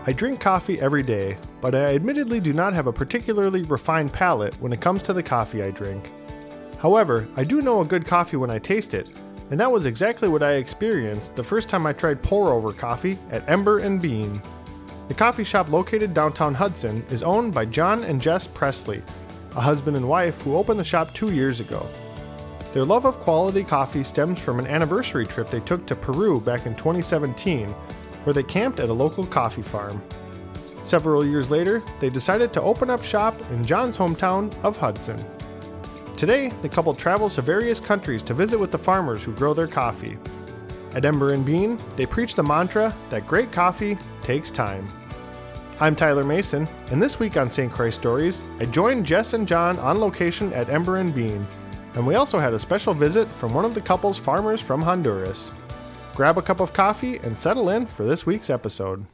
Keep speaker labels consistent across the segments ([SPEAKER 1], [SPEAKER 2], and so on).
[SPEAKER 1] I drink coffee every day, but I admittedly do not have a particularly refined palate when it comes to the coffee I drink. However, I do know a good coffee when I taste it, and that was exactly what I experienced the first time I tried pour-over coffee at Ember and Bean. The coffee shop located downtown Hudson is owned by John and Jess Presley, a husband and wife who opened the shop 2 years ago. Their love of quality coffee stems from an anniversary trip they took to Peru back in 2017, where they camped at a local coffee farm. Several years later, they decided to open up shop in John's hometown of Hudson. Today, the couple travels to various countries to visit with the farmers who grow their coffee. At Ember and Bean, they preach the mantra that great coffee takes time. I'm Tyler Mason, and this week on St. Christ Stories, I joined Jess and John on location at Ember and Bean, and we also had a special visit from one of the couple's farmers from Honduras. Grab a cup of coffee and settle in for this week's episode.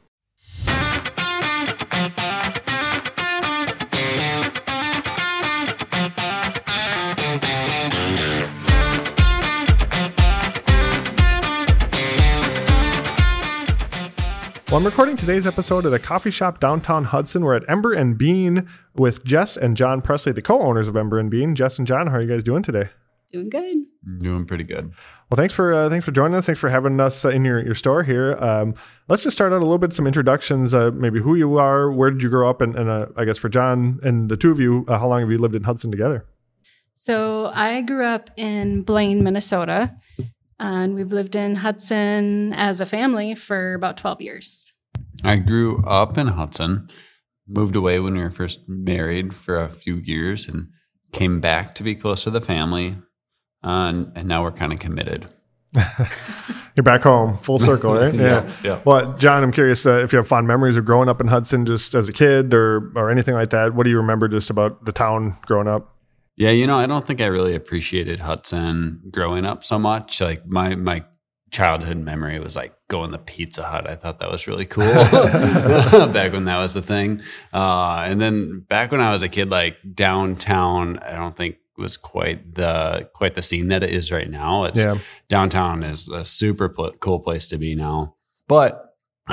[SPEAKER 1] Well, I'm recording today's episode at a coffee shop downtown Hudson. We're at Ember and Bean with Jess and John Presley, the co-owners of Ember and Bean. Jess and John, how are you guys doing today?
[SPEAKER 2] Doing good.
[SPEAKER 3] Doing pretty good.
[SPEAKER 1] Well, thanks for joining us. Thanks for having us in your store here. Let's just start out a little bit, some introductions, maybe who you are, where did you grow up, and I guess for John and the two of you, how long have you lived in Hudson together?
[SPEAKER 2] So I grew up in Blaine, Minnesota, and we've lived in Hudson as a family for about 12 years.
[SPEAKER 3] I grew up in Hudson, moved away when we were first married for a few years, and came back to be close to the family. And now we're kind of committed.
[SPEAKER 1] You're back home, full circle, right?
[SPEAKER 3] Yeah.
[SPEAKER 1] Well, John, I'm curious if you have fond memories of growing up in Hudson just as a kid or anything like that. What do you remember just about the town growing up?
[SPEAKER 3] Yeah, I don't think I really appreciated Hudson growing up so much. Like my childhood memory was like going to Pizza Hut. I thought that was really cool back when that was the thing. And then back when I was a kid, like downtown, I don't think was quite the scene that it is right now. Downtown is a super cool place to be now. But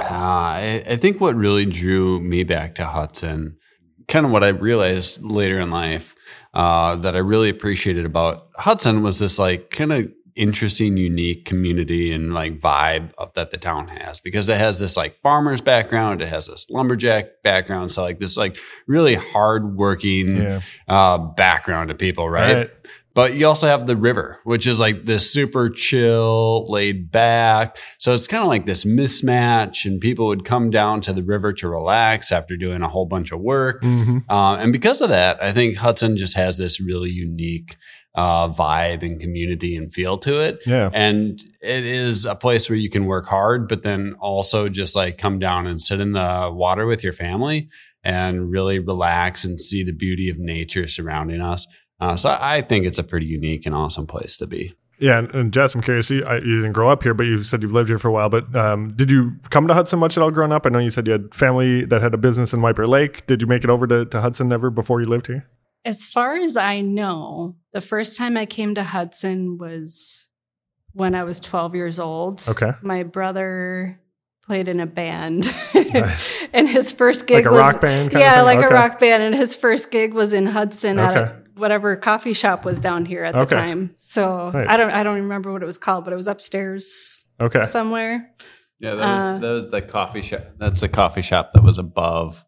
[SPEAKER 3] I think what really drew me back to Hudson, kind of what I realized later in life, that I really appreciated about Hudson was this like kind of interesting, unique community and like vibe that the town has, because it has this like farmer's background, it has this lumberjack background, so like this like really hardworking background to people, right? But you also have the river, which is like this super chill, laid back. So it's kind of like this mismatch, and people would come down to the river to relax after doing a whole bunch of work. Mm-hmm. And because of that, I think Hudson just has this really unique vibe and community and feel to it. Yeah. And it is a place where you can work hard, but then also just like come down and sit in the water with your family and really relax and see the beauty of nature surrounding us. So I think it's a pretty unique and awesome place to be.
[SPEAKER 1] Yeah, and Jess, I'm curious, you didn't grow up here, but you said you've lived here for a while, but did you come to Hudson much at all growing up? I know you said you had family that had a business in Wiper Lake. Did you make it over to Hudson ever before you lived here?
[SPEAKER 2] As far as I know, the first time I came to Hudson was when I was 12 years old. Okay. My brother played in a band and his first gig
[SPEAKER 1] was... Like a rock band?
[SPEAKER 2] A rock band, and his first gig was in Hudson at whatever coffee shop was down here at the time. So nice. I don't remember what it was called, but it was upstairs somewhere.
[SPEAKER 3] Yeah, that was the coffee shop. That's the coffee shop that was above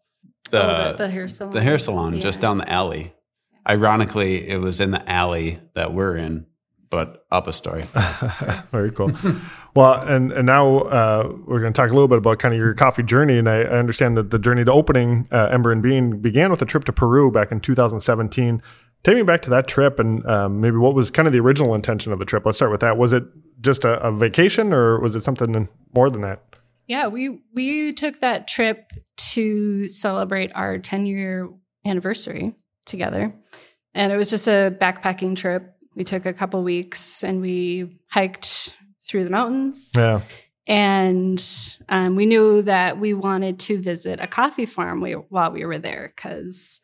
[SPEAKER 3] the
[SPEAKER 2] hair salon.
[SPEAKER 3] The hair salon, just down the alley. Ironically, it was in the alley that we're in, but up a story.
[SPEAKER 1] Very cool. Well, and now we're going to talk a little bit about kind of your coffee journey. And I understand that the journey to opening Ember and Bean began with a trip to Peru back in 2017. Take me back to that trip and maybe what was kind of the original intention of the trip. Let's start with that. Was it just a vacation or was it something more than that?
[SPEAKER 2] Yeah, we took that trip to celebrate our 10-year anniversary together. And it was just a backpacking trip. We took a couple weeks and we hiked through the mountains. Yeah. And we knew that we wanted to visit a coffee farm while we were there because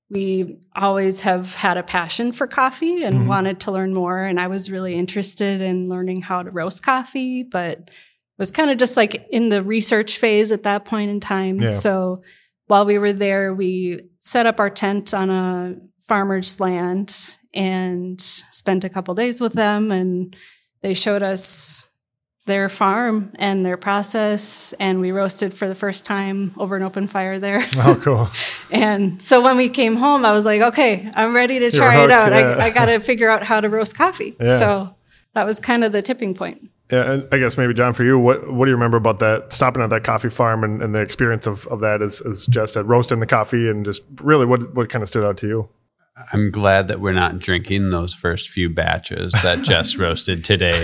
[SPEAKER 2] we always have had a passion for coffee and wanted to learn more. And I was really interested in learning how to roast coffee, but was kind of just like in the research phase at that point in time.
[SPEAKER 1] Yeah.
[SPEAKER 2] So while we were there, we set up our tent on a farmer's land and spent a couple days with them, and they showed us their farm and their process, and we roasted for the first time over an open fire there.
[SPEAKER 1] Oh, cool.
[SPEAKER 2] And so when we came home, I was like, okay, I'm ready to try it out.
[SPEAKER 1] Yeah.
[SPEAKER 2] I got to figure out how to roast coffee.
[SPEAKER 1] Yeah.
[SPEAKER 2] So that was kind of the tipping point.
[SPEAKER 1] Yeah, and I guess maybe John, for you, what do you remember about that, stopping at that coffee farm and the experience of that, as Jess said, roasting the coffee, and just really what kind of stood out to you?
[SPEAKER 3] I'm glad that we're not drinking those first few batches that Jess roasted today.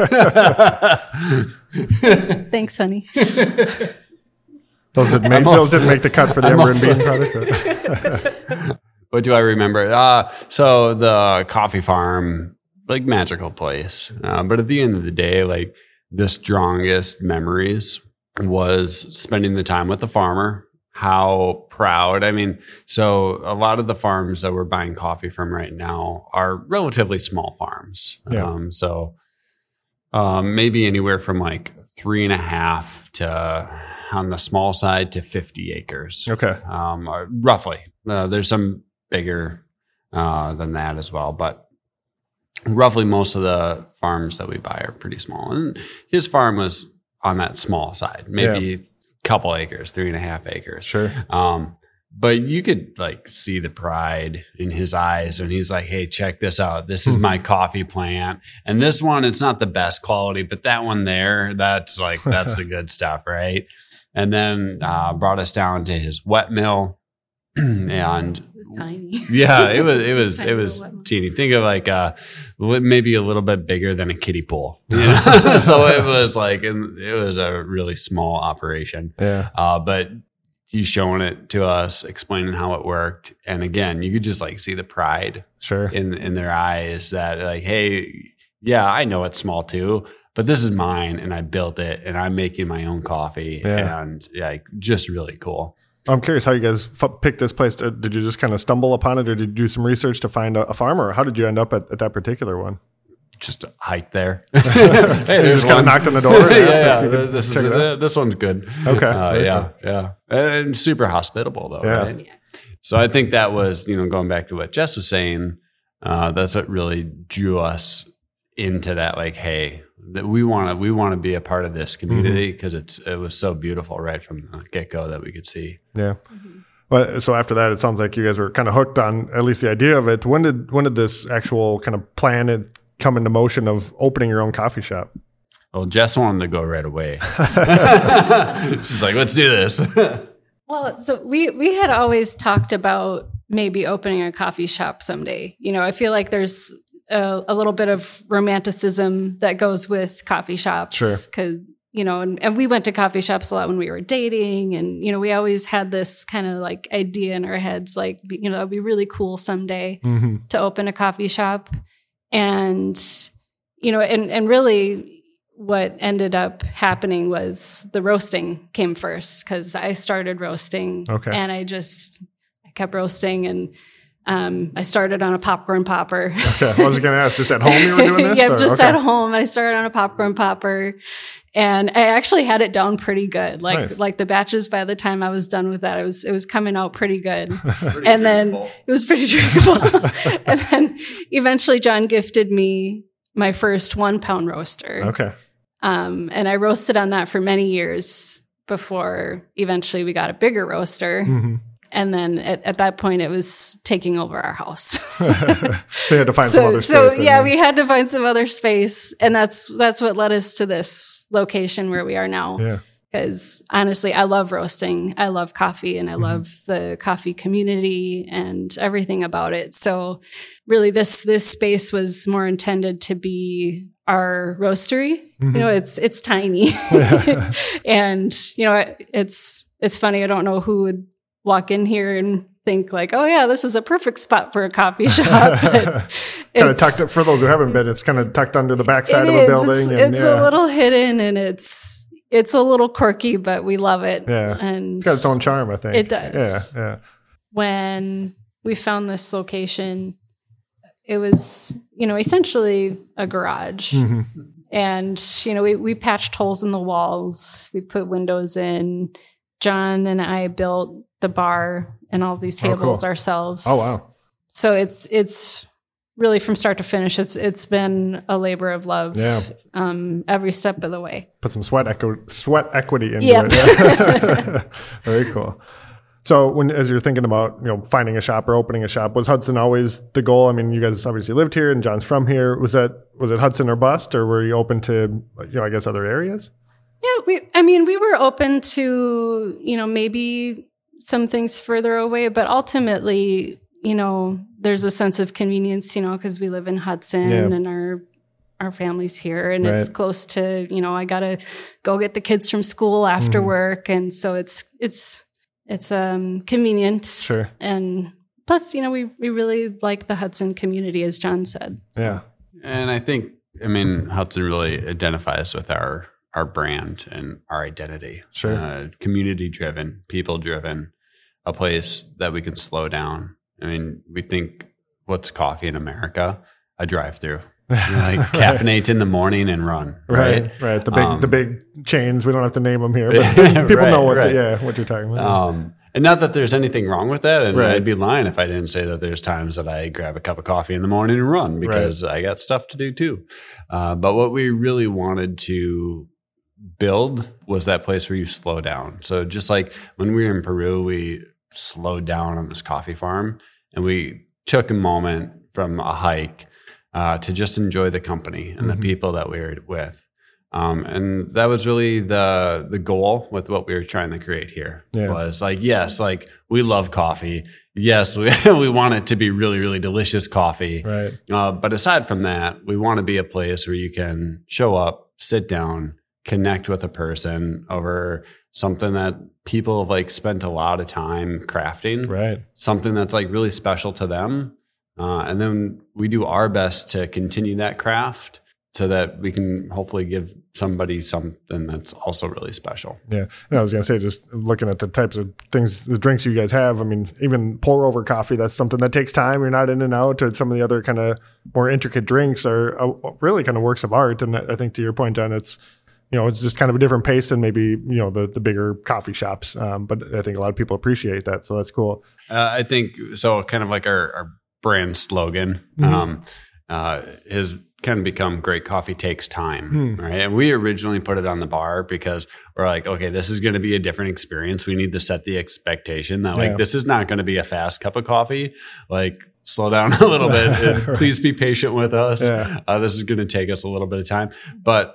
[SPEAKER 2] Thanks, honey.
[SPEAKER 1] Those didn't make the cut for the Ember and Bean product.
[SPEAKER 3] What do I remember? So the coffee farm, like magical place. But at the end of the day, like the strongest memories was spending the time with the farmer. How proud. I mean, so a lot of the farms that we're buying coffee from right now are relatively small farms.
[SPEAKER 1] Yeah.
[SPEAKER 3] Maybe anywhere from like 3.5 to, on the small side, to 50 acres.
[SPEAKER 1] Okay.
[SPEAKER 3] Roughly. There's some bigger than that as well, but roughly most of the farms that we buy are pretty small. And his farm was on that small side, maybe couple acres, 3.5 acres.
[SPEAKER 1] Sure.
[SPEAKER 3] But you could like see the pride in his eyes when he's like, hey, check this out. This is my coffee plant. And this one, it's not the best quality, but that one there, that's the good stuff, right? And then brought us down to his wet mill. And
[SPEAKER 2] It was tiny.
[SPEAKER 3] yeah, it was
[SPEAKER 2] Tiny little wet mill.
[SPEAKER 3] teeny. Think of like maybe a little bit bigger than a kiddie pool. You know? So it was a really small operation.
[SPEAKER 1] Yeah.
[SPEAKER 3] But he's showing it to us, explaining how it worked, and again, you could just like see the pride
[SPEAKER 1] Sure.
[SPEAKER 3] in their eyes that like, hey, yeah, I know it's small too, but this is mine, and I built it, and I'm making my own coffee, and just really cool.
[SPEAKER 1] I'm curious how you guys picked this place. Did you just kind of stumble upon it, or did you do some research to find a farmer? Or how did you end up at that particular one?
[SPEAKER 3] Just a hike there.
[SPEAKER 1] Hey, you just kind of knocked on the door and asked if you could check it out?
[SPEAKER 3] This one's good.
[SPEAKER 1] Okay.
[SPEAKER 3] Yeah. And super hospitable though,
[SPEAKER 1] Yeah.
[SPEAKER 3] right? Yeah. So I think that was, going back to what Jess was saying, that's what really drew us into that, like, hey, that we want to be a part of this community because it was so beautiful right from the get-go that we could see.
[SPEAKER 1] Yeah. But so after that, it sounds like you guys were kind of hooked on at least the idea of it. When did this actual kind of plan come into motion of opening your own coffee shop?
[SPEAKER 3] Well, Jess wanted to go right away. She's like, let's do this.
[SPEAKER 2] Well, so we had always talked about maybe opening a coffee shop someday. I feel like there's a little bit of romanticism that goes with coffee shops.
[SPEAKER 1] Sure.
[SPEAKER 2] Because, and we went to coffee shops a lot when we were dating. And, we always had this kind of like idea in our heads, like, it'd be really cool someday to open a coffee shop. And, and really what ended up happening was the roasting came first, because I started roasting.
[SPEAKER 1] Okay.
[SPEAKER 2] And I kept roasting, and I started on a popcorn popper.
[SPEAKER 1] Okay. I was going to ask, just at home you were doing this?
[SPEAKER 2] Yeah, just
[SPEAKER 1] okay.
[SPEAKER 2] at home. I started on a popcorn popper, and I actually had it down pretty good.
[SPEAKER 1] Nice.
[SPEAKER 2] Like the batches, by the time I was done with that, it was coming out pretty good. And then it was pretty drinkable. And then eventually John gifted me my first 1 pound roaster.
[SPEAKER 1] Okay.
[SPEAKER 2] And I roasted on that for many years before eventually we got a bigger roaster.
[SPEAKER 1] Mm-hmm.
[SPEAKER 2] And then at that point, it was taking over our house.
[SPEAKER 1] So you had to find some other space.
[SPEAKER 2] So yeah, we had to find some other space. And that's what led us to this location where we are now.
[SPEAKER 1] Yeah.
[SPEAKER 2] Because honestly, I love roasting. I love coffee, and I love the coffee community and everything about it. So really this space was more intended to be our roastery. It's tiny. And it's funny. I don't know who would walk in here and think like, oh yeah, this is a perfect spot for a coffee shop.
[SPEAKER 1] Kind of tucked, for those who haven't been, it's kind of tucked under the backside of a building.
[SPEAKER 2] It's a little hidden, and it's a little quirky, but we love it.
[SPEAKER 1] Yeah.
[SPEAKER 2] And
[SPEAKER 1] it's got its own charm, I think.
[SPEAKER 2] It does.
[SPEAKER 1] Yeah.
[SPEAKER 2] When we found this location, it was, essentially a garage. And, we patched holes in the walls. We put windows in. John and I built the bar and all these tables ourselves.
[SPEAKER 1] Oh, wow.
[SPEAKER 2] So it's really from start to finish. It's been a labor of love.
[SPEAKER 1] Yeah.
[SPEAKER 2] Every step of the way.
[SPEAKER 1] Put some sweat equity into
[SPEAKER 2] Yep.
[SPEAKER 1] it. Very cool. So as you're thinking about, finding a shop or opening a shop, was Hudson always the goal? I mean, you guys obviously lived here and John's from here. Was it Hudson or bust, or were you open to, I guess other areas?
[SPEAKER 2] Yeah, we were open to, maybe some things further away, but ultimately, there's a sense of convenience, because we live in Hudson and our family's here, and it's close to, I gotta go get the kids from school after work, and so it's convenient.
[SPEAKER 1] Sure.
[SPEAKER 2] And plus, we really like the Hudson community, as John said. So.
[SPEAKER 1] Yeah.
[SPEAKER 3] And I think, Hudson really identifies with our brand and our identity.
[SPEAKER 1] Sure.
[SPEAKER 3] Community driven, people driven, a place that we can slow down. We think, what's coffee in America? A drive-through. Caffeinate in the morning and run. Right.
[SPEAKER 1] Right. The big chains. We don't have to name them here, but people know what you're talking about.
[SPEAKER 3] And not that there's anything wrong with that. And I'd be lying if I didn't say that there's times that I grab a cup of coffee in the morning and run, because I got stuff to do too. But what we really wanted to build was that place where you slow down. So just like when we were in Peru, we slowed down on this coffee farm, and we took a moment from a hike to just enjoy the company and the people that we were with. And that was really the goal with what we were trying to create here. Was we love coffee. Yes, we want it to be really, really delicious coffee.
[SPEAKER 1] Right.
[SPEAKER 3] But aside from that, we want to be a place where you can show up, sit down, connect with a person over something that people have spent a lot of time crafting. Right. Something that's really special to them. And then we do our best to continue that craft so that we can hopefully give somebody something that's also really special.
[SPEAKER 1] Yeah. And I was going to say, just looking at the types of things, the drinks you guys have, even pour over coffee, that's something that takes time. You're not in and out. And some of the other kind of more intricate drinks are really kind of works of art. And I think to your point, John, it's just kind of a different pace than maybe, the bigger coffee shops. But I think a lot of people appreciate that. So that's cool.
[SPEAKER 3] I think so. Kind of like our brand slogan has kind of become great coffee takes time. Right. And we originally put it on the bar because we're like, okay, this is going to be a different experience. We need to set the expectation that this is not going to be a fast cup of coffee. Slow down a little bit. And please be patient with us. Yeah. This is going to take us a little bit of time. But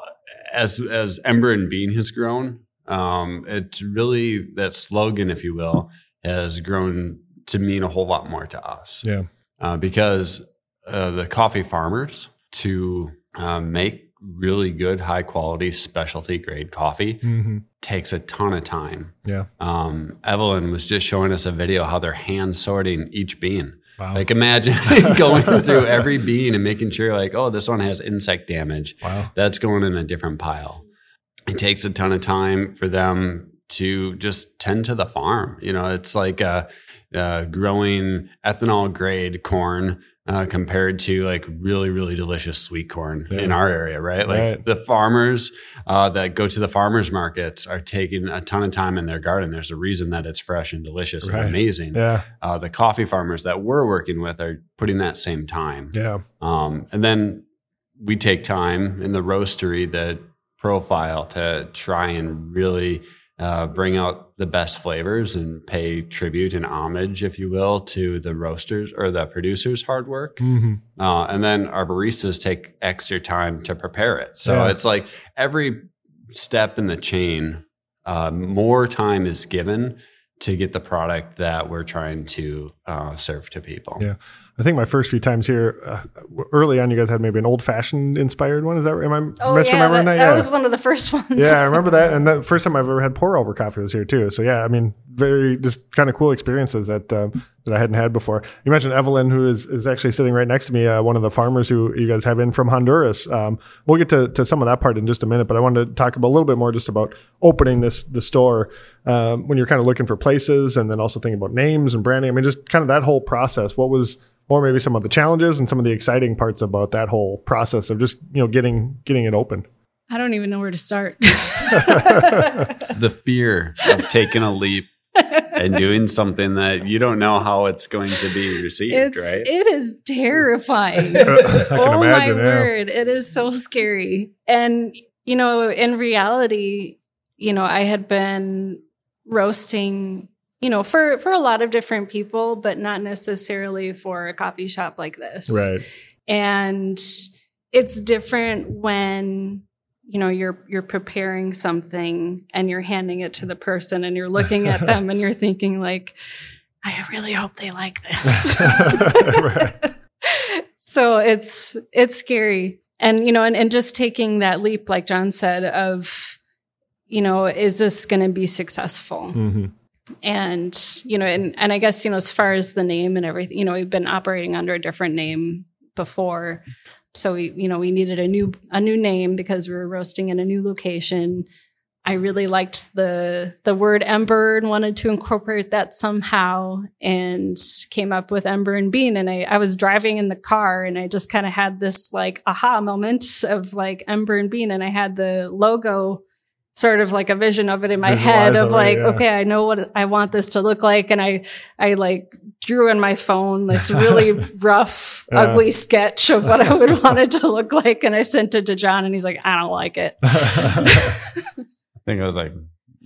[SPEAKER 3] as Ember and Bean has grown, it's really that slogan, if you will, has grown to mean a whole lot more to us. Yeah. Because the coffee farmers to make really good, high quality, specialty grade coffee takes a ton of time. Yeah. Evelyn was just showing us a video how they're hand sorting each bean. Wow. Imagine going through every bean and making sure oh, this one has insect damage. Wow. That's going in a different pile. It takes a ton of time for them to just tend to the farm. It's like growing ethanol grade corn compared to really, really delicious sweet corn in our area, right? The farmers that go to the farmers markets are taking a ton of time in their garden. There's a reason that it's fresh and delicious and amazing. Yeah. The coffee farmers that we're working with are putting that same time. Yeah. And then we take time in the roastery, the profile, to try and really bring out the best flavors and pay tribute and homage, if you will, to the roasters or the producers' hard work. And then our baristas take extra time to prepare it. So it's every step in the chain, more time is given to get the product that we're trying to serve to people. Yeah.
[SPEAKER 1] I think my first few times here, early on, you guys had maybe an old-fashioned inspired one. Is that, am I misremembering that?
[SPEAKER 2] That was one of the first ones.
[SPEAKER 1] Yeah, I remember that. And the first time I've ever had pour-over coffee was here too. So yeah, very just kind of cool experiences that I hadn't had before. You mentioned Evelyn, who is actually sitting right next to me, one of the farmers who you guys have in from Honduras. We'll get to some of that part in just a minute, but I wanted to talk a little bit more just about opening the store when you're kind of looking for places and then also thinking about names and branding. Just kind of that whole process. What was or maybe some of the challenges and some of the exciting parts about that whole process of just, getting it open.
[SPEAKER 2] I don't even know where to start.
[SPEAKER 3] The fear of taking a leap and doing something that you don't know how it's going to be received, right?
[SPEAKER 2] It is terrifying.
[SPEAKER 1] I can imagine.
[SPEAKER 2] My word. It is so scary. And, in reality, I had been roasting, for a lot of different people, but not necessarily for a coffee shop like this.
[SPEAKER 1] Right.
[SPEAKER 2] And it's different when you're preparing something and you're handing it to the person and you're looking at them and you're thinking like, I really hope they like this.
[SPEAKER 1] Right.
[SPEAKER 2] So it's scary. And, and just taking that leap, like John said, of, is this going to be successful?
[SPEAKER 1] Mm-hmm.
[SPEAKER 2] And, and I guess, as far as the name and everything, we've been operating under a different name before. So we needed a new name because we were roasting in a new location. I really liked the word Ember and wanted to incorporate that somehow, and came up with Ember and Bean. And I was driving in the car and I just kind of had this like aha moment of like Ember and Bean, and I had the logo sort of like a vision of it in my head of like, okay, I know what I want this to look like. And I like drew in my phone this really rough, ugly sketch of what I would want it to look like. And I sent it to John and he's like, I don't like it.
[SPEAKER 3] I think I was like,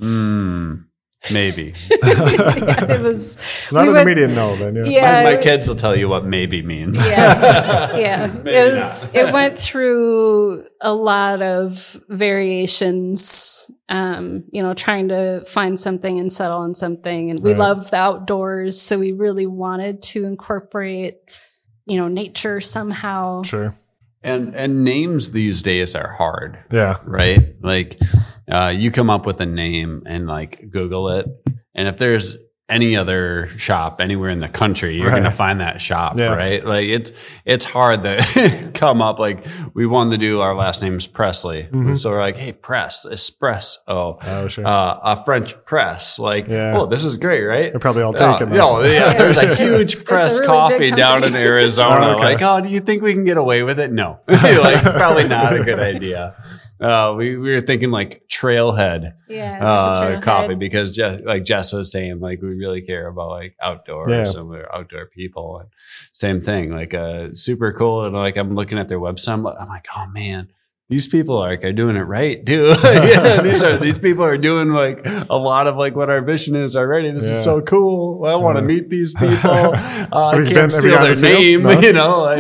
[SPEAKER 3] maybe.
[SPEAKER 2] It was
[SPEAKER 1] not an immediate no then.
[SPEAKER 2] Yeah.
[SPEAKER 3] My kids will tell you what maybe means.
[SPEAKER 2] Yeah. It went through a lot of variations, trying to find something and settle on something. And we love the outdoors. So we really wanted to incorporate, nature somehow.
[SPEAKER 1] Sure.
[SPEAKER 3] And names these days are hard.
[SPEAKER 1] Yeah.
[SPEAKER 3] Right? Like you come up with a name and like Google it. And if there's any other shop anywhere in the country, you're going to find that shop, right? Like it's hard to come up. Like we wanted to do, our last name's Presley. Mm-hmm. So we're like, hey, press, espresso,
[SPEAKER 1] sure.
[SPEAKER 3] A French press. Like, oh, this is great, right?
[SPEAKER 1] They're probably all taken.
[SPEAKER 3] There's a huge press
[SPEAKER 2] really
[SPEAKER 3] coffee down in Arizona. Like, do you think we can get away with it? No. Like, probably not a good idea. We were thinking like Trailhead coffee, because like Jess was saying, like we really care about like outdoors and we're outdoor people. And same thing, like super cool. And like I'm looking at their website, I'm like, oh man, these people are doing it right too. These people are doing like a lot of like what our vision is already. This is so cool. I want to meet these people. I can't steal their name. No?
[SPEAKER 1] Have you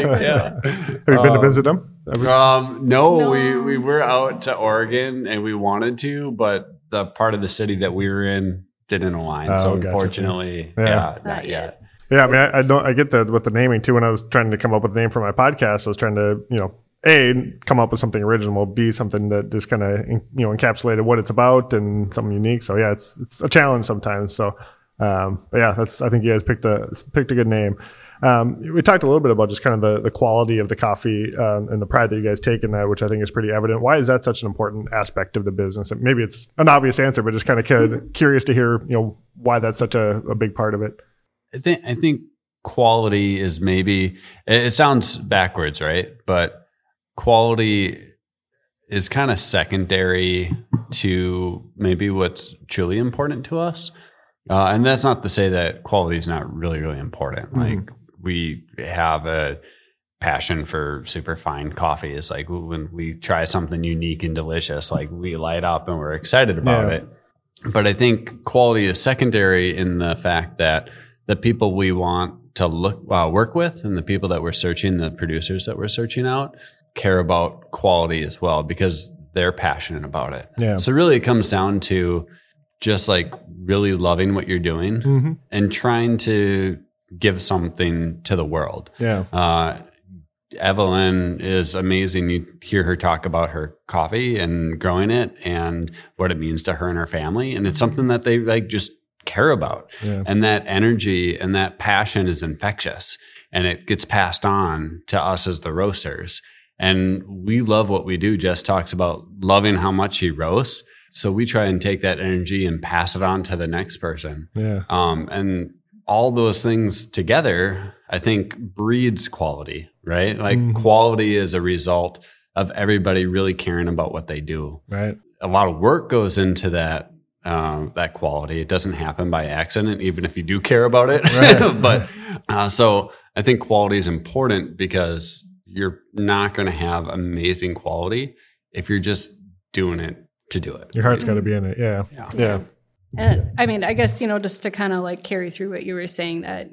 [SPEAKER 1] been to visit them?
[SPEAKER 3] No, we were out to Oregon and we wanted to, but the part of the city that we were in didn't align. So unfortunately, not yet.
[SPEAKER 1] Yeah, I mean, I get that with the naming too. When I was trying to come up with a name for my podcast, I was trying to, A, come up with something original, B, something that just kind of, encapsulated what it's about and something unique. So yeah, it's a challenge sometimes. So, but yeah, I think you guys picked a good name. We talked a little bit about just kind of the quality of the coffee and the pride that you guys take in that, which I think is pretty evident. Why is that such an important aspect of the business? And maybe it's an obvious answer, but just kind of curious to hear, why that's such a big part of it.
[SPEAKER 3] I think quality is maybe, it sounds backwards, right? But quality is kind of secondary to maybe what's truly important to us. And that's not to say that quality is not really, really important. Mm-hmm. Like we have a passion for super fine coffee. It's like when we try something unique and delicious, like we light up and we're excited about it. But I think quality is secondary in the fact that the people we want to work with and the people that we're searching, the producers that we're searching out, care about quality as well because they're passionate about it. Yeah. So really it comes down to just like really loving what you're doing and trying to give something to the world. Yeah. Evelyn is amazing. You hear her talk about her coffee and growing it and what it means to her and her family. And it's something that they like just care about. Yeah. And that energy and that passion is infectious and it gets passed on to us as the roasters. And we love what we do. Jess talks about loving how much she roasts. So we try and take that energy and pass it on to the next person. Yeah. And all those things together, I think breeds quality, right? Like quality is a result of everybody really caring about what they do.
[SPEAKER 1] Right.
[SPEAKER 3] A lot of work goes into that quality. It doesn't happen by accident, even if you do care about it. Right. But so I think quality is important because you're not going to have amazing quality if you're just doing it to do it.
[SPEAKER 1] Your heart's got to be in it. Yeah.
[SPEAKER 2] And I mean, I guess, just to kind of like carry through what you were saying, that,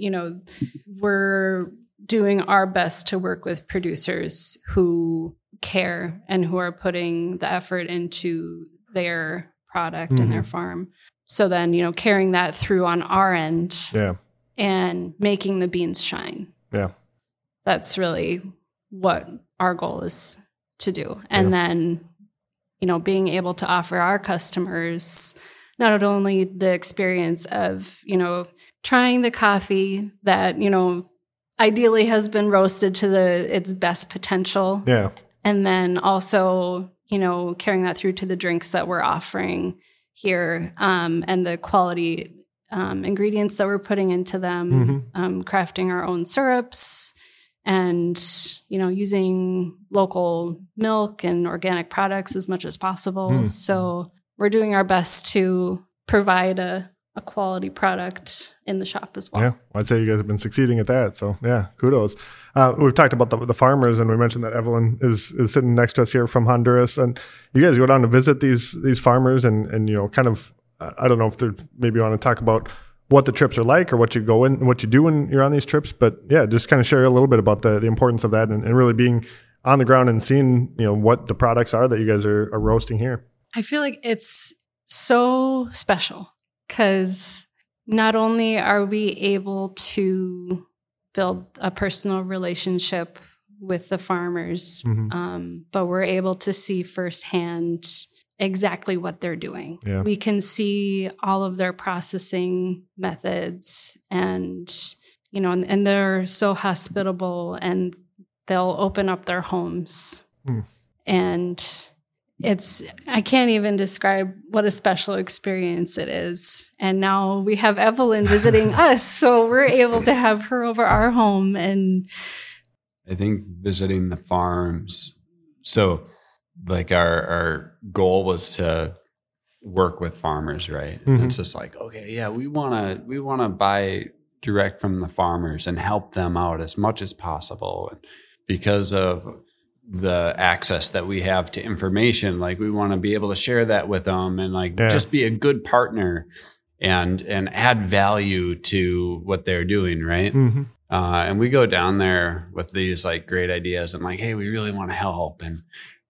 [SPEAKER 2] we're doing our best to work with producers who care and who are putting the effort into their product and their farm. So then, carrying that through on our end and making the beans shine. Yeah. That's really what our goal is to do. And then, being able to offer our customers not only the experience of, trying the coffee that, ideally has been roasted to its best potential. Yeah. And then also, carrying that through to the drinks that we're offering here, and the quality ingredients that we're putting into them, crafting our own syrups and, using local milk and organic products as much as possible. So we're doing our best to provide a quality product in the shop as well.
[SPEAKER 1] Yeah, I'd say you guys have been succeeding at that. So yeah, kudos. We've talked about the farmers, and we mentioned that Evelyn is sitting next to us here from Honduras, and you guys go down to visit these farmers, and kind of I don't know if they're maybe want to talk about what the trips are like or what you do when you're on these trips, but yeah, just kind of share a little bit about the importance of that and really being on the ground and seeing what the products are that you guys are roasting here.
[SPEAKER 2] I feel like it's so special because not only are we able to build a personal relationship with the farmers, but we're able to see firsthand exactly what they're doing. Yeah. We can see all of their processing methods and they're so hospitable and they'll open up their homes. And I can't even describe what a special experience it is. And now we have Evelyn visiting us, so we're able to have her over our home. And
[SPEAKER 3] I think visiting the farms. So like our goal was to work with farmers, right? And it's just like, okay, yeah, we want to buy direct from the farmers and help them out as much as possible. And because of the access that we have to information, like we want to be able to share that with them and just be a good partner and add value to what they're doing, right? And we go down there with these like great ideas and like, hey, we really want to help. And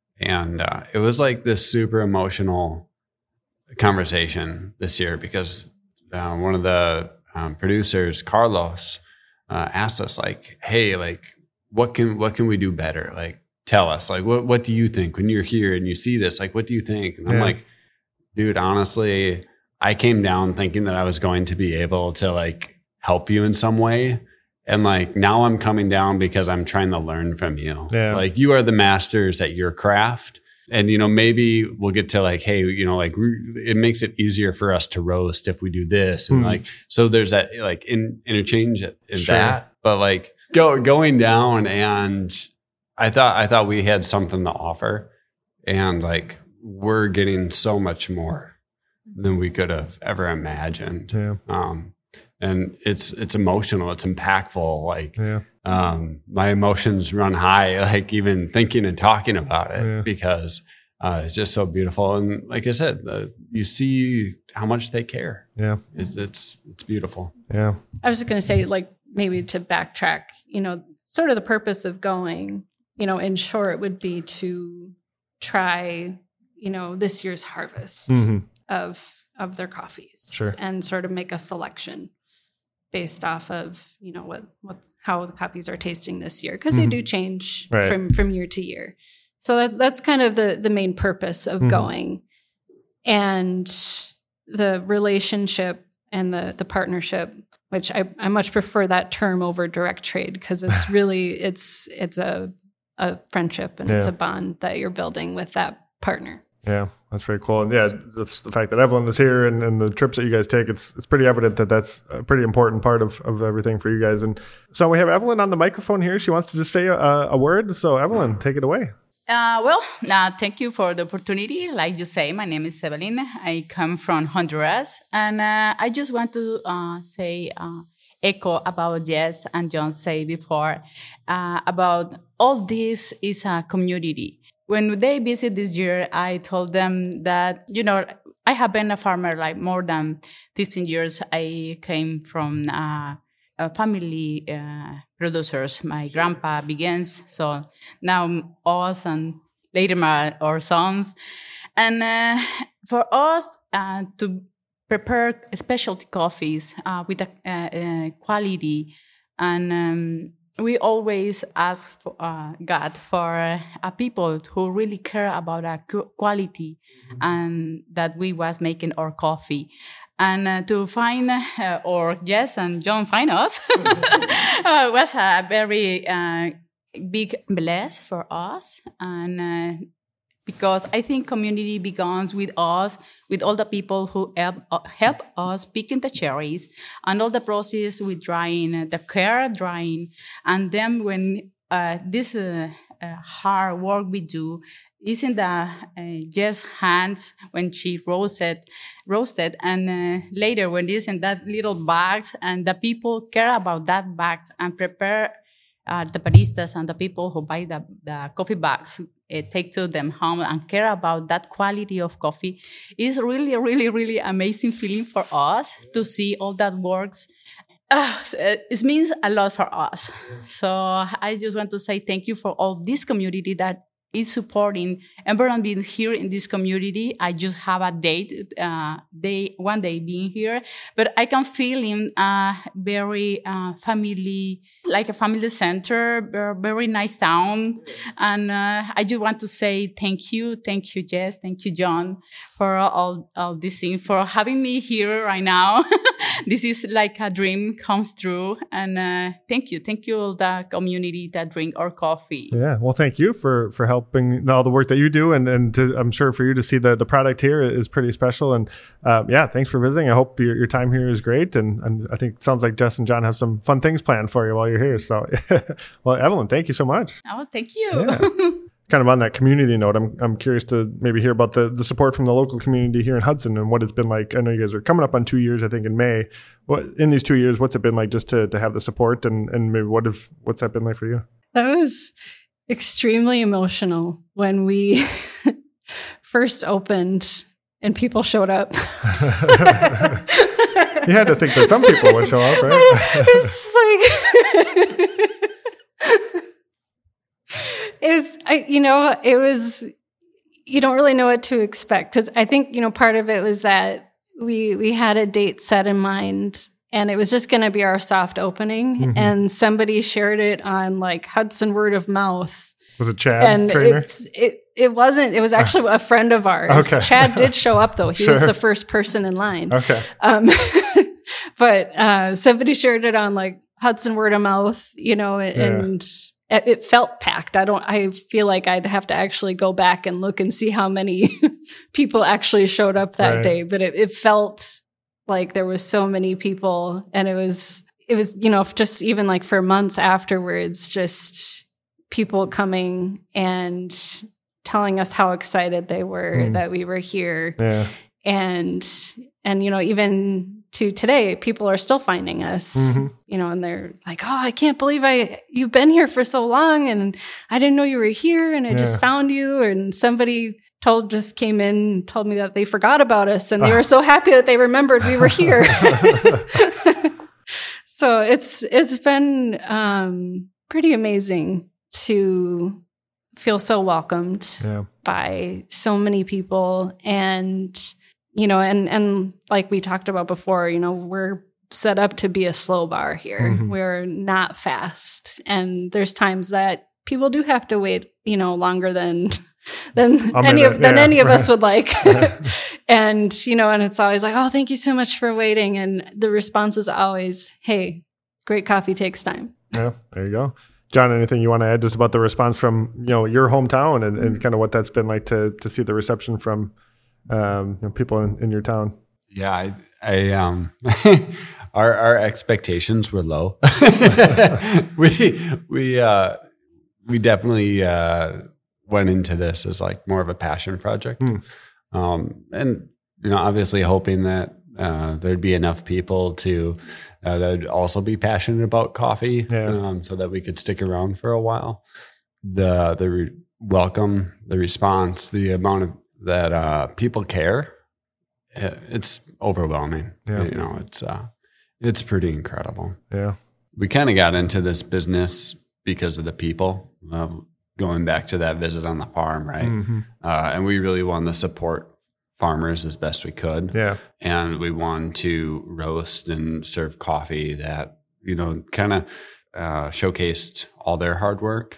[SPEAKER 3] it was like this super emotional conversation this year because one of the producers, Carlos, asked us like, hey, like what can we do better? Like, tell us, like, what do you think when you're here and you see this? Like, what do you think? And I'm like, dude, honestly, I came down thinking that I was going to be able to like help you in some way. And like, now I'm coming down because I'm trying to learn from you. Yeah. Like you are the masters at your craft. And, maybe we'll get to like, hey, like it makes it easier for us to roast if we do this. And like, so there's that like interchange in that, but like going down and I thought we had something to offer and like, we're getting so much more than we could have ever imagined. Yeah. And it's emotional. It's impactful. Like, my emotions run high, like even thinking and talking about it because it's just so beautiful. And like I said, you see how much they care. Yeah. It's beautiful.
[SPEAKER 2] Yeah. I was just going to say, like, maybe to backtrack, sort of the purpose of going, in short would be to try, this year's harvest of their coffees and sort of make a selection based off of, how the coffees are tasting this year. Cause they do change from year to year. So that's kind of the main purpose of going. And the relationship and the partnership, which I much prefer that term over direct trade because it's really, it's a friendship and it's a bond that you're building with that partner.
[SPEAKER 1] Yeah, that's very cool. And yeah, the fact that Evelyn is here and the trips that you guys take, it's pretty evident that that's a pretty important part of everything for you guys. And so we have Evelyn on the microphone here. She wants to just say a word. So Evelyn, take it away.
[SPEAKER 4] Thank you for the opportunity. Like you say, my name is Evelyn. I come from Honduras. And I just want to echo about Jess and John say before about all this is a community. When they visit this year, I told them that, I have been a farmer like more than 15 years. I came from a family producers. My grandpa begins, so now us and later our sons. And for us to prepare specialty coffees with a quality and we always ask for, God for people who really care about quality and that we was making our coffee. And to find, or Jess and John find us, was a very big bless for us. And because I think community begins with us, with all the people who help us picking the cherries and all the process with drying, the care drying. And then when this hard work we do is in the Jess' hands when she roasted, and later when it's in that little bags and the people care about that bags and prepare the baristas and the people who buy the coffee bags, take to them home and care about that quality of coffee is really, really, really amazing feeling for us to see all that works. It means a lot for us. So I just want to say thank you for all this community that is supporting everyone being here in this community. I just have a one day being here, but I can feel in very family, like a family center, very nice town. And I just want to say thank you, Jess, thank you, John, for all these things, for having me here right now. This is like a dream comes true. And thank you all the community that drink our coffee.
[SPEAKER 1] Yeah, well, thank you for helping all the work that you do. And I'm sure for you to see the product here is pretty special. And thanks for visiting. I hope your time here is great. And I think it sounds like Jess and John have some fun things planned for you while you're here. So, well, Evelyn, thank you so much.
[SPEAKER 4] Oh, thank you.
[SPEAKER 1] Yeah. Kind of on that community note, I'm curious to maybe hear about the support from the local community here in Hudson and what it's been like. I know you guys are coming up on 2 years, I think, in May. In these 2 years, what's it been like just to have the support and maybe what's that been like for you?
[SPEAKER 2] That was extremely emotional when we first opened and people showed up.
[SPEAKER 1] You had to think that some people would show up, right?
[SPEAKER 2] It's like... It was, you don't really know what to expect. Because I think, part of it was that we had a date set in mind and it was just going to be our soft opening. Mm-hmm. And somebody shared it on like Hudson word of mouth. Was it Chad? And it wasn't, it was actually a friend of ours. Okay. Chad did show up though. He was the first person in line.
[SPEAKER 1] Okay.
[SPEAKER 2] But somebody shared it on like Hudson word of mouth, and it felt packed. I feel like I'd have to actually go back and look and see how many people actually showed up that day. But it felt like there was so many people, and it was, just even like for months afterwards, just people coming and telling us how excited they were that we were here. Yeah. And even to today, people are still finding us, and they're like, oh, I can't believe you've been here for so long and I didn't know you were here and I just found you. And somebody just came in and told me that they forgot about us and they were so happy that they remembered we were here. So it's been pretty amazing to feel so welcomed by so many people. And and like we talked about before, we're set up to be a slow bar here. Mm-hmm. We're not fast. And there's times that people do have to wait, longer than any of us would like. And, and it's always like, oh, thank you so much for waiting. And the response is always, hey, great coffee takes time.
[SPEAKER 1] Yeah, there you go. John, anything you want to add just about the response from, your hometown and kind of what that's been like to see the reception from people in your town?
[SPEAKER 3] Yeah, I our expectations were low. we definitely went into this as like more of a passion project, and obviously hoping that there'd be enough people to that would also be passionate about coffee, so that we could stick around for a while. The welcome, the response, the amount of that people care, it's overwhelming.
[SPEAKER 1] Yeah.
[SPEAKER 3] It's pretty incredible.
[SPEAKER 1] Yeah,
[SPEAKER 3] we kind of got into this business because of the people. Going back to that visit on the farm, right?
[SPEAKER 1] Mm-hmm.
[SPEAKER 3] And we really wanted to support farmers as best we could.
[SPEAKER 1] Yeah.
[SPEAKER 3] And we wanted to roast and serve coffee that, kind of showcased all their hard work.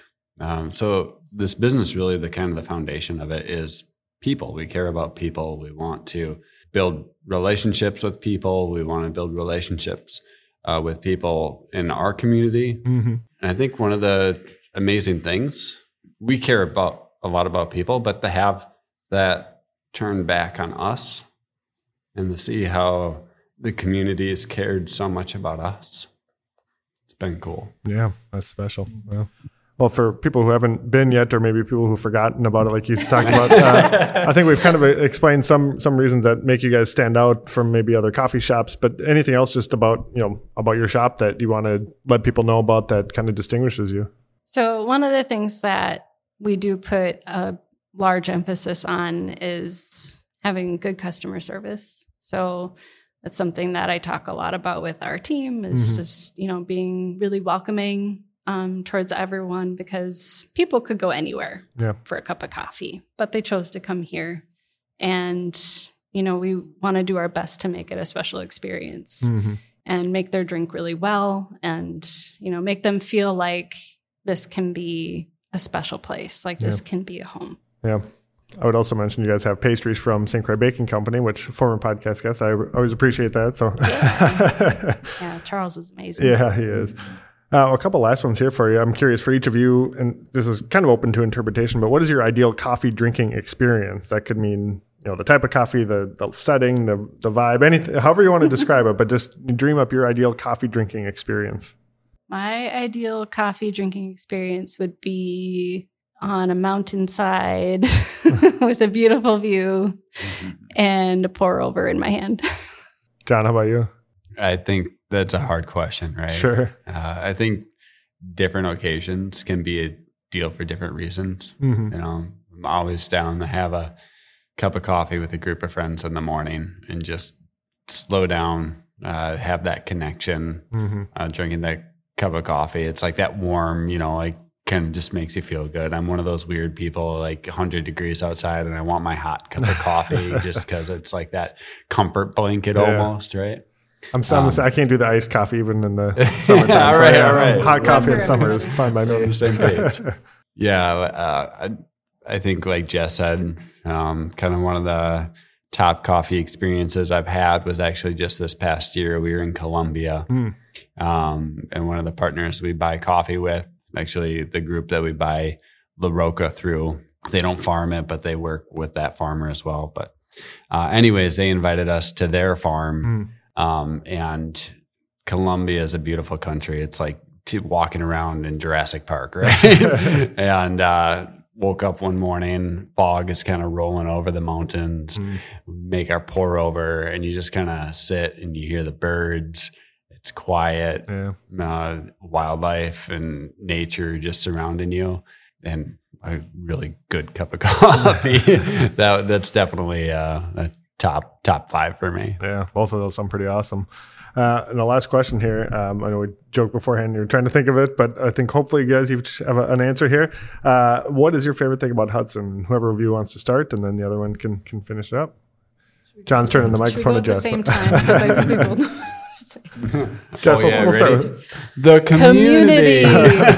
[SPEAKER 3] So this business, really the kind of the foundation of it is people. We care about people. We want to build relationships with people. We want to build relationships with people in our community.
[SPEAKER 1] Mm-hmm.
[SPEAKER 3] And I think one of the amazing things, we care about a lot about people, but to have that turn back on us and to see how the community has cared so much about us, it's been cool.
[SPEAKER 1] Yeah, that's special. Well, for people who haven't been yet, or maybe people who've forgotten about it, like you talked about, I think we've kind of explained some reasons that make you guys stand out from maybe other coffee shops. But anything else just about your shop that you want to let people know about that kind of distinguishes you?
[SPEAKER 2] So one of the things that we do put a large emphasis on is having good customer service. So that's something that I talk a lot about with our team is just, being really welcoming towards everyone, because people could go anywhere for a cup of coffee, but they chose to come here. And, we want to do our best to make it a special experience and make their drink really well and, make them feel like this can be a special place, like this can be a home.
[SPEAKER 1] Yeah. I would also mention you guys have pastries from St. Croix Baking Company, which former podcast guest, I always appreciate that. So
[SPEAKER 2] yeah, Charles is amazing.
[SPEAKER 1] Yeah, he is. A couple last ones here for you. I'm curious for each of you, and this is kind of open to interpretation, but what is your ideal coffee drinking experience? That could mean, the type of coffee, the setting, the vibe, anything, however you want to describe it, but just dream up your ideal coffee drinking experience.
[SPEAKER 2] My ideal coffee drinking experience would be on a mountainside with a beautiful view and a pour over in my hand.
[SPEAKER 1] John, how about you?
[SPEAKER 3] I think that's a hard question, right?
[SPEAKER 1] Sure.
[SPEAKER 3] I think different occasions can be a deal for different reasons. I'm always down to have a cup of coffee with a group of friends in the morning and just slow down, have that connection, drinking that cup of coffee. It's like that warm, kind of just makes you feel good. I'm one of those weird people, like 100 degrees outside, and I want my hot cup of coffee just because it's like that comfort blanket almost, right?
[SPEAKER 1] I can't do the iced coffee even in the summertime.
[SPEAKER 3] All right.
[SPEAKER 1] Hot coffee in summer is fine by me.
[SPEAKER 3] On the same page. I think like Jess said, kind of one of the top coffee experiences I've had was actually just this past year. We were in Colombia, and one of the partners we buy coffee with, actually the group that we buy La Roca through, they don't farm it, but they work with that farmer as well. But anyways, they invited us to their farm. And Colombia is a beautiful country. It's like walking around in Jurassic Park, right? And woke up one morning, fog is kind of rolling over the mountains, make our pour over, and you just kind of sit and you hear the birds. It's quiet, wildlife and nature just surrounding you, and a really good cup of coffee. That's definitely a top 5 for me.
[SPEAKER 1] Yeah, both of those sound pretty awesome. And the last question here, I know we joked beforehand, you're trying to think of it, but I think hopefully you guys each have an answer here. What is your favorite thing about Hudson? Whoever of you wants to start, and then the other one can finish it up. John's turning the microphone to Jess.
[SPEAKER 2] At the same time, because I think we both.
[SPEAKER 1] Jess, we'll start with
[SPEAKER 3] the community.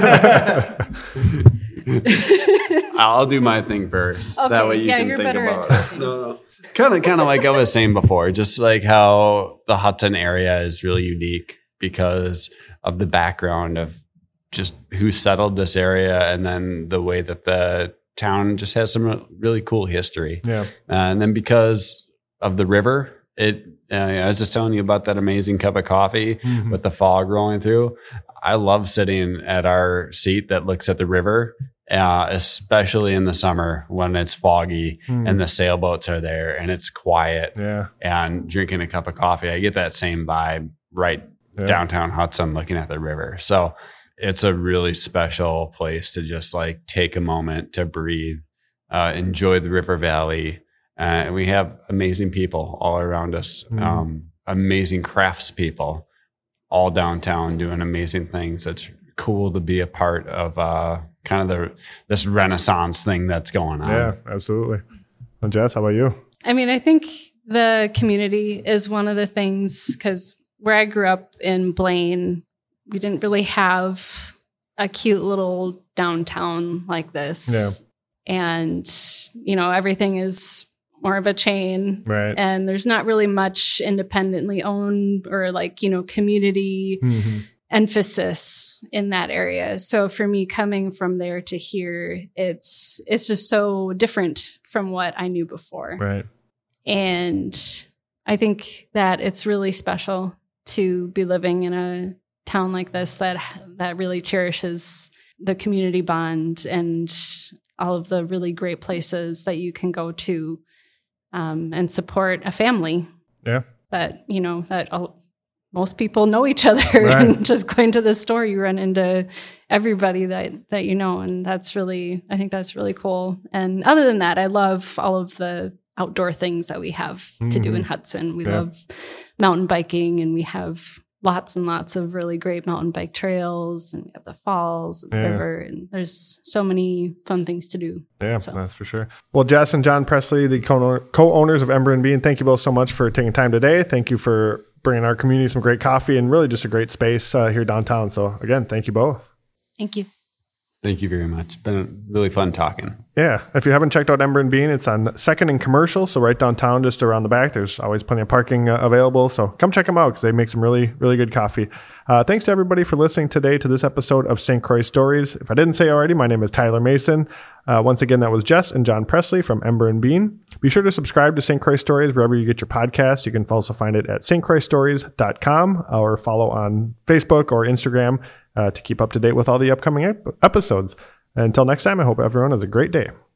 [SPEAKER 3] I'll do my thing first.
[SPEAKER 2] Okay,
[SPEAKER 3] that way you can
[SPEAKER 2] you're
[SPEAKER 3] think
[SPEAKER 2] better
[SPEAKER 3] about
[SPEAKER 2] at
[SPEAKER 3] it. No. Kind of like I was saying before, just like how the Hudson area is really unique because of the background of just who settled this area, and then the way that the town just has some really cool history.
[SPEAKER 1] Yeah.
[SPEAKER 3] And then because of the river, I was just telling you about that amazing cup of coffee with the fog rolling through. I love sitting at our seat that looks at the river, especially in the summer when it's foggy and the sailboats are there and it's quiet.
[SPEAKER 1] Yeah.
[SPEAKER 3] And drinking a cup of coffee. I get that same vibe right downtown Hudson looking at the river. So it's a really special place to just like take a moment to breathe, enjoy the river valley. And we have amazing people all around us, amazing craftspeople all downtown doing amazing things. It's cool to be a part of kind of this Renaissance thing that's going on.
[SPEAKER 1] Yeah, absolutely. And Jess, how about you?
[SPEAKER 2] I mean, I think the community is one of the things, because where I grew up in Blaine, we didn't really have a cute little downtown like this.
[SPEAKER 1] Yeah.
[SPEAKER 2] And, everything is more of a chain.
[SPEAKER 1] Right.
[SPEAKER 2] And there's not really much independently owned or community emphasis in that area. So for me, coming from there to here, it's just so different from what I knew before.
[SPEAKER 1] Right.
[SPEAKER 2] And I think that it's really special to be living in a town like this that really cherishes the community bond and all of the really great places that you can go to and support a family.
[SPEAKER 1] Yeah.
[SPEAKER 2] That, most people know each other,
[SPEAKER 1] Right.
[SPEAKER 2] And just going to the store, you run into everybody that you know. And I think that's really cool. And other than that, I love all of the outdoor things that we have to do in Hudson. We love mountain biking, and we have lots and lots of really great mountain bike trails, and we have the falls and the river, and there's so many fun things to do.
[SPEAKER 1] Yeah, that's for sure. Well, Jess and John Presley, the co-owners of Ember and Bean, thank you both so much for taking time today. Thank you for bringing our community some great coffee and really just a great space here downtown. So again, thank you both.
[SPEAKER 2] Thank you.
[SPEAKER 3] Thank you very much. It's been really fun talking.
[SPEAKER 1] Yeah. If you haven't checked out Ember and Bean, it's on 2nd and Commercial. So right downtown, just around the back, there's always plenty of parking available. So come check them out because they make some really, really good coffee. Thanks to everybody for listening today to this episode of St. Croix Stories. If I didn't say already, my name is Tyler Mason. Once again, that was Jess and John Presley from Ember and Bean. Be sure to subscribe to St. Croix Stories wherever you get your podcasts. You can also find it at stcroixstories.com or follow on Facebook or Instagram to keep up to date with all the upcoming episodes. Until next time, I hope everyone has a great day.